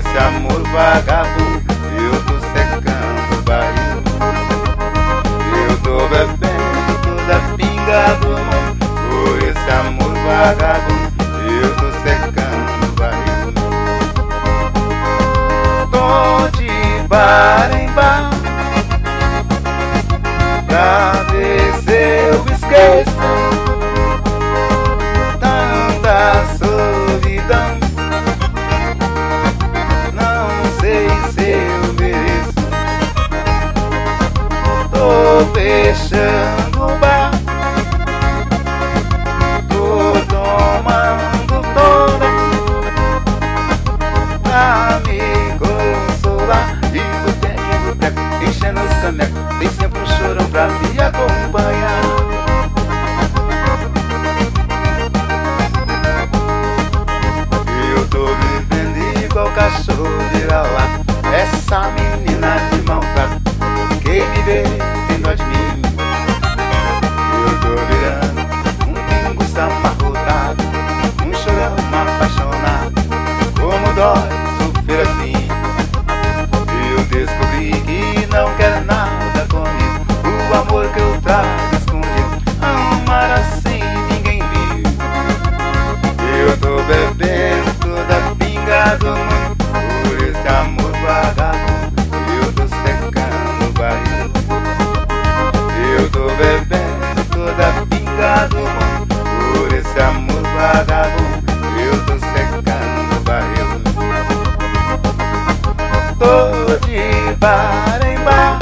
esse amor vagabundo, eu tô secando o barril. Eu tô bebendo toda a pinga do mundo, por esse amor vagabundo, eu tô secando o barril. Tô de bar em bar pra ver se eu esqueço tanta solidão. Não sei se eu mereço. Tô fechando o bar, tô tomando toda pra me consolar. De boteco em boteco, enchendo os canecos, tem sempre um chorão pra me acompanhar. Eu tô vivendo igual cachorro de lá. Essa menina de mão fraca, quem me vê tem dó de mim. Eu tô virando um pinguço amarrotado, um chorão apaixonado. Como dói sofrer assim. Eu descobri que não quer nada comigo, o amor que eu trago escondido. Amar assim ninguém viu. Eu tô bebendo toda a pinga do mundo, por esse amor vagabundo, eu tô secando o barril. Eu tô bebendo toda a pinga do mundo, por esse amor vagabundo, eu tô secando o barril. Tô de bar em bar